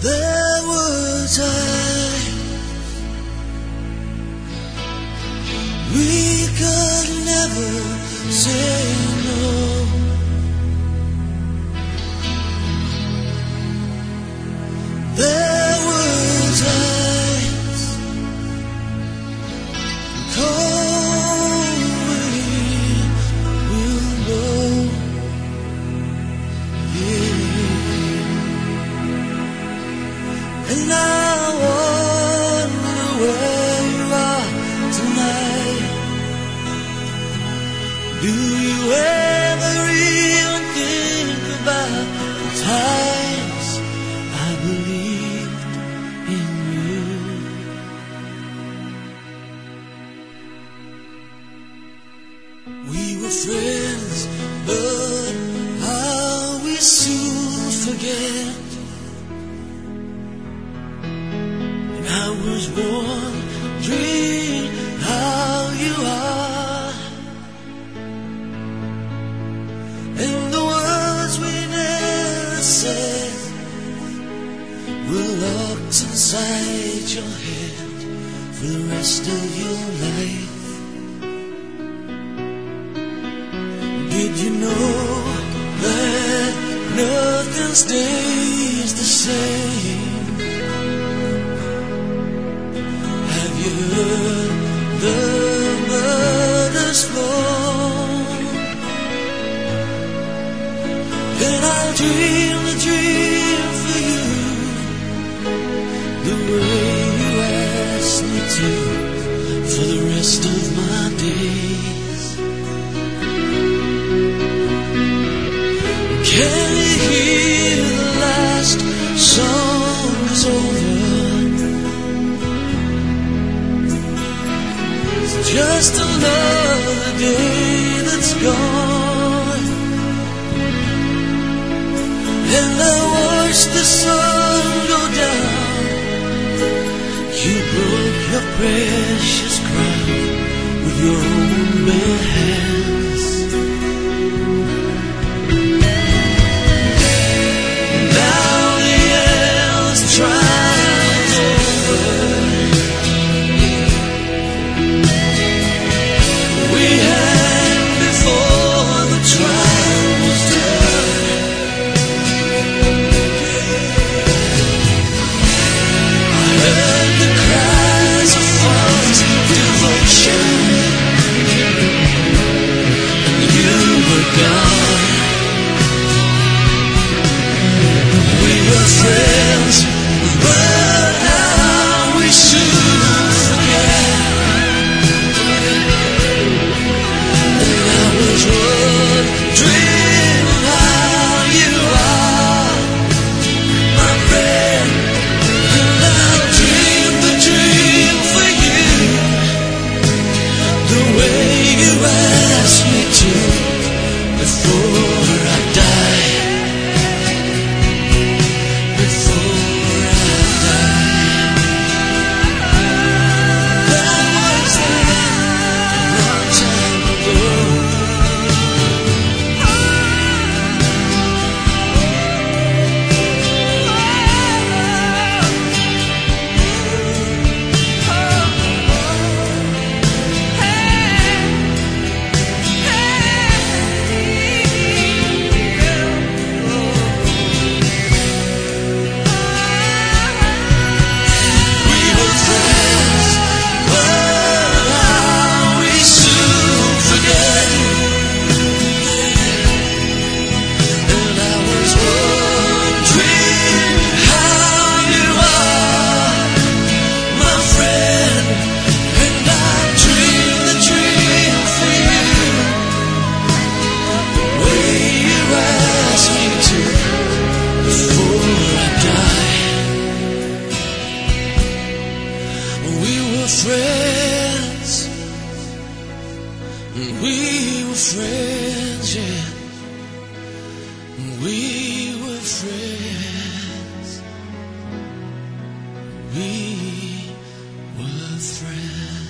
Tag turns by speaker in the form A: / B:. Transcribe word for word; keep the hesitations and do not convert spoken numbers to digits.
A: There were times we could never say no. There were times cold wind will blow, yeah. And I wonder where you are tonight. Do you ever even think about the times I believed in you? We were friends, but how we soon forget. And I was wondering how you are, and the words we never said were locked inside your head for the rest of your life. Did you know that nothing stays the same? Have you heard the mother's flow? And I'll dream the dream for you, the way you asked me to, for the rest of my days. Can you hear the last song is over? It's just another day that's gone, and I watch the sun go down. You broke your precious crown with your own bare hands. Friends, we were friends, yeah. We were friends. We were friends.